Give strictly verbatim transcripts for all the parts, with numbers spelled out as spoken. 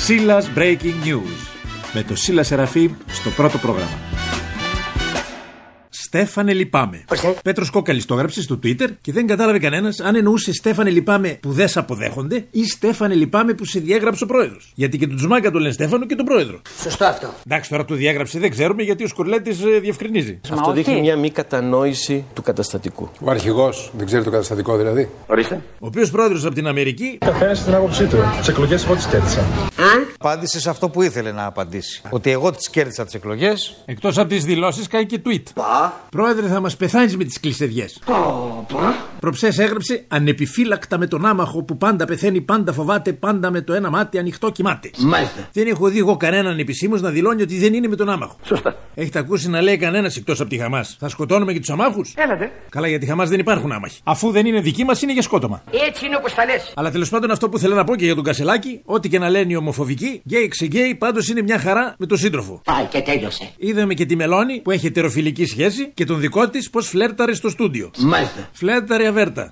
Σίλας Breaking News. Με το Σίλα Σεραφείμ στο πρώτο πρόγραμμα. Στέφανε λυπάμαι. Πέτρος Κόκαλης το έγραψε στο Twitter και δεν κατάλαβε κανένας αν εννοούσε Στέφανε λυπάμαι που δεν σε αποδέχονται ή Στέφανε λυπάμαι που σε διέγραψε ο πρόεδρος. Γιατί και τον Τζουμάκα τον λένε Στέφανο και τον πρόεδρο. Σωστό αυτό. Εντάξει, τώρα το διέγραψε δεν ξέρουμε γιατί ο Σκουρλέτης ε, διευκρινίζει. Αυτό δείχνει μια μη κατανόηση του καταστατικού. Ο αρχηγός δεν ξέρει το καταστατικό δηλαδή. Ορίστε. Ο οποίος πρόεδρος από την Αμερική. Καθένας στην άποψή του. Τις εκλογές εγώ τις κέρδισα. Απάντησε σε αυτό που ήθελε να απαντήσει. Ότι εγώ τις κέρδισα τις εκλογές. Εκτός από τις δηλώσεις, κάνει και tweet. Πα. Πρόεδρε, θα μας πεθάνεις με τις κλεισεδιές. Προψές έγραψε ανεπιφύλακτα με τον άμαχο που πάντα πεθαίνει, πάντα φοβάται, πάντα με το ένα μάτι ανοιχτό κοιμάται. Μάλιστα. Δεν έχω δει εγώ κανέναν επισήμως να δηλώνει ότι δεν είναι με τον άμαχο. Σωστά. Έχετε ακούσει να λέει κανένας εκτός από τη Χαμάς? Θα σκοτώνουμε και τους αμάχους? Έλατε. Καλά, για τη Χαμάς δεν υπάρχουν άμαχοι. Αφού δεν είναι δική μας, είναι για σκότωμα. Έτσι είναι όπως τα λες. Αλλά τέλος πάντων, αυτό που θέλω να πω και για τον Κασελάκη, ό,τι και να λένε οι ομοφοβικοί, γκέι ξεγκέι, πάντως είναι μια χαρά με τον σύντροφο. Πάει και τέλειωσε. Είδαμε και τη Μελώνη που έχει ετεροφιλική σχέση και τον δικό της πως φλέρταρε στο στούντιο. Μάλιστα. Φλέρταρε αβέρτα.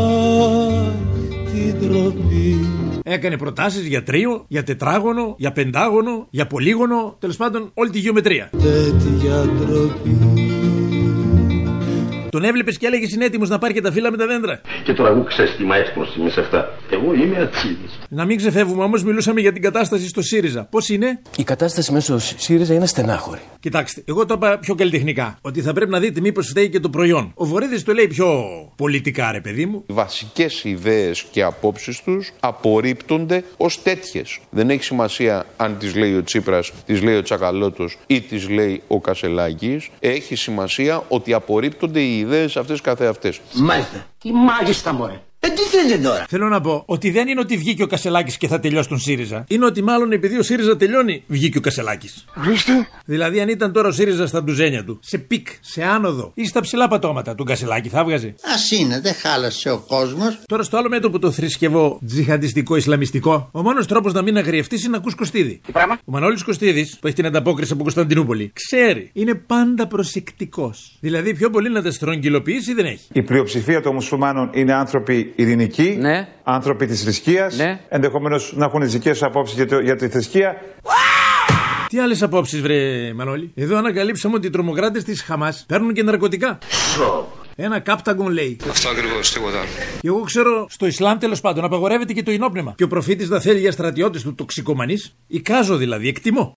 Έκανε προτάσεις για τρίο, για τετράγωνο, για πεντάγωνο, για πολύγωνο, τέλος πάντων όλη τη γεωμετρία. Τον έβλεπες και έλεγες είναι έτοιμος να πάρει και τα φύλλα με τα δέντρα. Και τώρα εγώ ξέρεις τι μα έξυπνος είμαι σε αυτά. Εγώ είμαι ατσίδης. Να μην ξεφεύγουμε όμως, μιλούσαμε για την κατάσταση στο ΣΥΡΙΖΑ. Πώς είναι? Η κατάσταση μέσα στο ΣΥΡΙΖΑ είναι στενάχωρη. Κοιτάξτε, εγώ το είπα πιο καλλιτεχνικά. Ότι θα πρέπει να δείτε μήπως φταίει και το προϊόν. Ο Βορύδης το λέει πιο πολιτικά, ρε παιδί μου. Οι βασικές ιδέες και απόψεις τους απορρίπτονται ως τέτοιες. Δεν έχει σημασία αν τις λέει ο Τσίπρας, τις λέει ο Τσακαλώτος ή τις λέει ο Κασελάκης. Έχει σημασία ότι απορρίπτονται οι ιδέες αυτές καθεαυτές. Μάλιστα. Τι μάλιστα μωρέ. Ε, τι θέλετε τώρα? Θέλω να πω ότι δεν είναι ότι βγήκε ο Κασελάκης και θα τελειώσει τον ΣΥΡΙΖΑ. Είναι ότι μάλλον επειδή ο ΣΥΡΙΖΑ τελειώνει, βγήκε ο Κασελάκης. Ορίστε. Δηλαδή, αν ήταν τώρα ο ΣΥΡΙΖΑ στα ντουζένια του, σε πικ, σε άνοδο ή στα ψηλά πατώματα, τον Κασελάκη θα βγάζει. Ας είναι, δεν χάλασε ο κόσμος. Τώρα στο άλλο μέτωπο το θρησκευό, τζιχαντιστικό, ισλαμιστικό, ο μόνος τρόπος να μην αγριευτείς είναι να ακούς Κωστίδη. Τι πράγμα? Ο Μανώλης Κωστίδης, που έχει την ανταπόκριση από Κωνσταντινούπολη, ξέρει, είναι πάντα προσεκτικός. Δηλαδή, πιο πολύ να τα στρογγυλοποιήσει δεν έχει. Η πλειοψηφία των μουσουλμάνων είναι άνθρωποι ειρηνικοί, Ναι. άνθρωποι της θρησκείας, Ναι. ενδεχομένως να έχουν τις δικές τους απόψεις για, το, για τη θρησκεία. Τι άλλες απόψεις, βρε Μανώλη? Εδώ ανακαλύψαμε ότι οι τρομοκράτες της Χαμάς παίρνουν και ναρκωτικά. Ένα κάπταγκον λέει. Αυτό ακριβώς, τίποτα. Και εγώ ξέρω στο Ισλάμ τέλος πάντων απαγορεύεται και το ενόπνευμα. Και ο προφήτης να θέλει για στρατιώτες του τοξικομανείς. Εικάζω δηλαδή, εκτιμώ.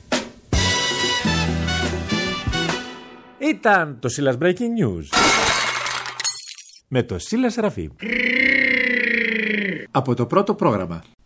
Ήταν το Σίλας Breaking News. Με το Σίλα Σεραφείμ. Από το πρώτο πρόγραμμα.